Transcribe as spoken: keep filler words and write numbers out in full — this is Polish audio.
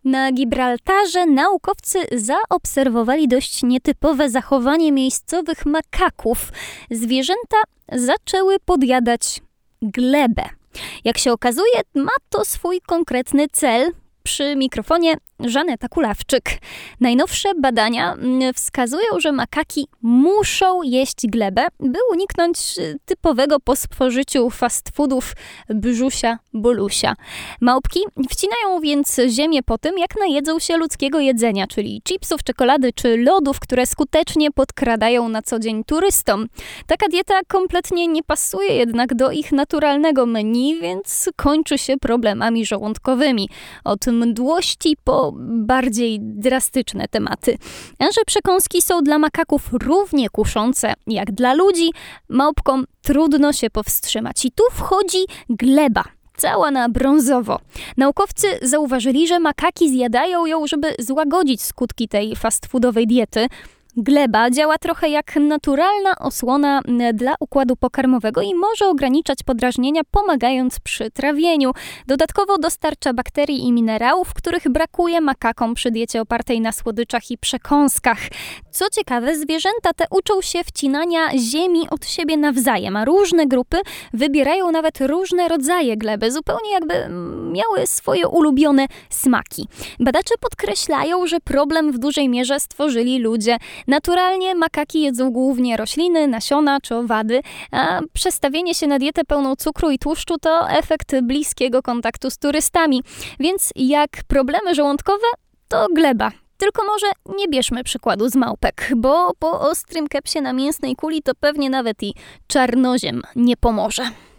Na Gibraltarze naukowcy zaobserwowali dość nietypowe zachowanie miejscowych makaków. Zwierzęta zaczęły podjadać glebę. Jak się okazuje, ma to swój konkretny cel. Przy mikrofonie Żaneta Kulawczyk. Najnowsze badania wskazują, że makaki muszą jeść glebę, by uniknąć typowego po spożyciu fast foodów brzusia bolusia. Małpki wcinają więc ziemię po tym, jak najedzą się ludzkiego jedzenia, czyli chipsów, czekolady czy lodów, które skutecznie podkradają na co dzień turystom. Taka dieta kompletnie nie pasuje jednak do ich naturalnego menu, więc kończy się problemami żołądkowymi. Od mdłości po bardziej drastyczne tematy. A że przekąski są dla makaków równie kuszące jak dla ludzi, małpkom trudno się powstrzymać. I tu wchodzi gleba, cała na brązowo. Naukowcy zauważyli, że makaki zjadają ją, żeby złagodzić skutki tej fast foodowej diety. Gleba działa trochę jak naturalna osłona dla układu pokarmowego i może ograniczać podrażnienia, pomagając przy trawieniu. Dodatkowo dostarcza bakterii i minerałów, których brakuje makakom przy diecie opartej na słodyczach i przekąskach. Co ciekawe, zwierzęta te uczą się wcinania ziemi od siebie nawzajem, a różne grupy wybierają nawet różne rodzaje gleby, zupełnie jakby miały swoje ulubione smaki. Badacze podkreślają, że problem w dużej mierze stworzyli ludzie. Naturalnie makaki jedzą głównie rośliny, nasiona czy owady, a przestawienie się na dietę pełną cukru i tłuszczu to efekt bliskiego kontaktu z turystami. Więc jak problemy żołądkowe, to gleba. Tylko może nie bierzmy przykładu z małpek, bo po ostrym kepsie na mięsnej kuli to pewnie nawet i czarnoziem nie pomoże.